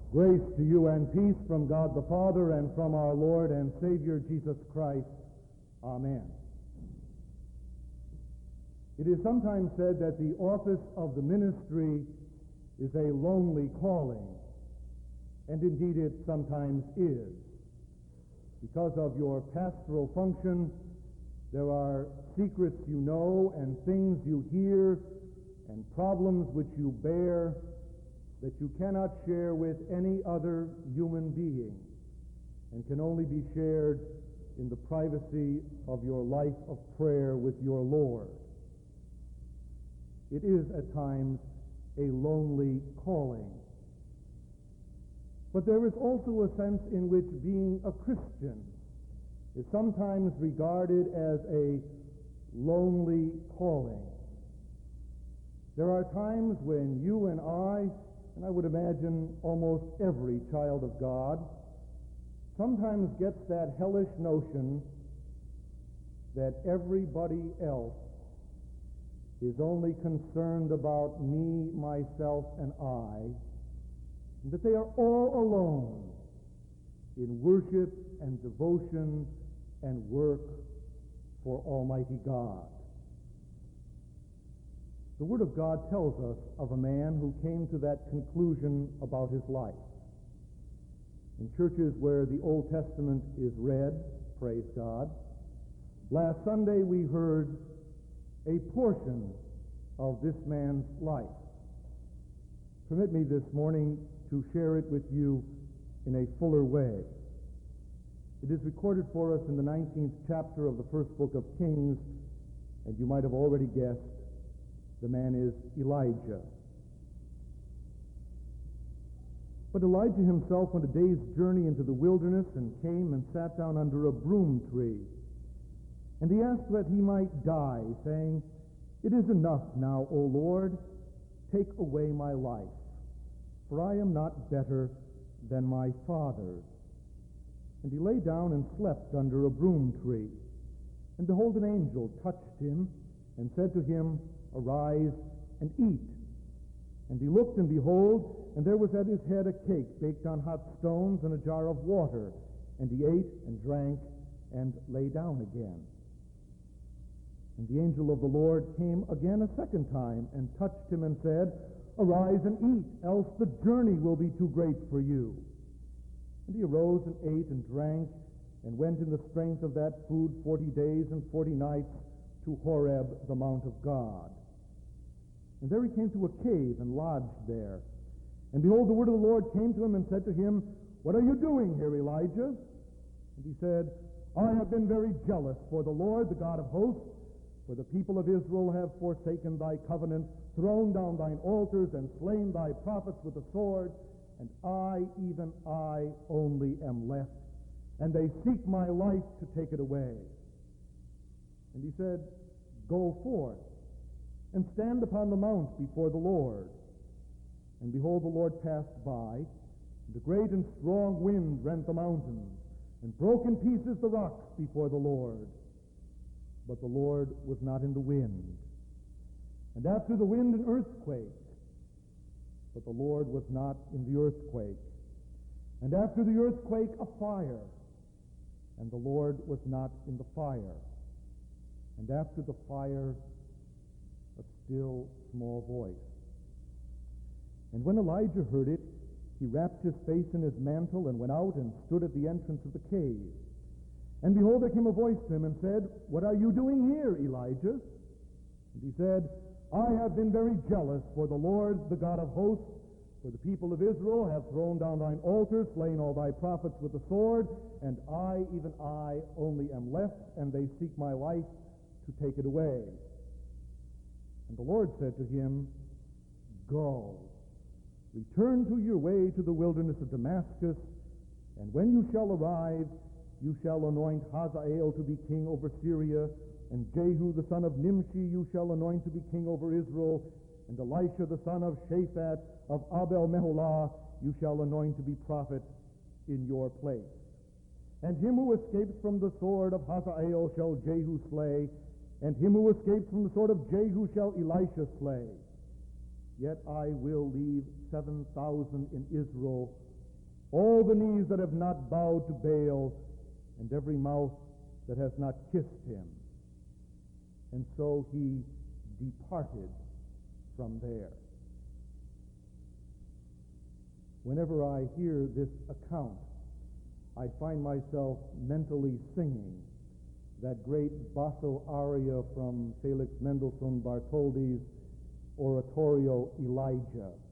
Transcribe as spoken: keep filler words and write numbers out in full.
Grace to you and peace from God the Father and from our Lord and Savior Jesus Christ. Amen. It is sometimes said that the office of the ministry is a lonely calling, and indeed it sometimes is. Because of your pastoral function, there are secrets you know and things you hear and problems which you bear that you cannot share with any other human being and can only be shared in the privacy of your life of prayer with your Lord. It is at times a lonely calling. But there is also a sense in which being a Christian is sometimes regarded as a lonely calling. There are times when you and I, and I would imagine almost every child of God, sometimes gets that hellish notion that everybody else is only concerned about me, myself, and I, and that they are all alone in worship and devotion and work for Almighty God. The Word of God tells us of a man who came to that conclusion about his life. In churches where the Old Testament is read, praise God, last Sunday we heard a portion of this man's life. Permit me this morning to share it with you in a fuller way. It is recorded for us in the nineteenth chapter of the first book of Kings, and you might have already guessed, the man is Elijah. But Elijah himself went a day's journey into the wilderness and came and sat down under a broom tree. And he asked that he might die, saying, "It is enough now, O Lord, take away my life, for I am not better than my fathers." And he lay down and slept under a broom tree. And behold, an angel touched him and said to him, "Arise and eat." And he looked, and behold, and there was at his head a cake baked on hot stones and a jar of water. And he ate and drank and lay down again. And the angel of the Lord came again a second time and touched him and said, "Arise and eat, else the journey will be too great for you." And he arose and ate and drank and went in the strength of that food forty days and forty nights to Horeb, the mount of God. And there he came to a cave and lodged there. And behold, the word of the Lord came to him and said to him, "What are you doing here, Elijah?" And he said, "I have been very jealous for the Lord, the God of hosts, for the people of Israel have forsaken thy covenant, thrown down thine altars, and slain thy prophets with the sword, and I, even I, only am left, and they seek my life to take it away." And he said, "Go forth, and stand upon the mount before the Lord." And behold, the Lord passed by, and a great and strong wind rent the mountains, and broke in pieces the rocks before the Lord. But the Lord was not in the wind. And after the wind an earthquake, but the Lord was not in the earthquake. And after the earthquake a fire, and the Lord was not in the fire. And after the fire a still small voice. And when Elijah heard it, he wrapped his face in his mantle and went out and stood at the entrance of the cave. And behold, there came a voice to him and said, "What are you doing here, Elijah?" And he said, "I have been very jealous for the Lord, the God of hosts, for the people of Israel have thrown down thine altars, slain all thy prophets with the sword, and I, even I, only am left, and they seek my life to take it away." And the Lord said to him, "Go, return to your way to the wilderness of Damascus, and when you shall arrive, you shall anoint Hazael to be king over Syria, and Jehu the son of Nimshi you shall anoint to be king over Israel, and Elisha the son of Shaphat of Abel-Meholah you shall anoint to be prophet in your place. And him who escapes from the sword of Hazael shall Jehu slay, and him who escapes from the sword of Jehu shall Elisha slay. Yet I will leave seven thousand in Israel all the knees that have not bowed to Baal, and every mouth that has not kissed him. And so he departed from there. Whenever I hear this account, I find myself mentally singing that great basso aria from Felix Mendelssohn Bartholdy's oratorio Elijah.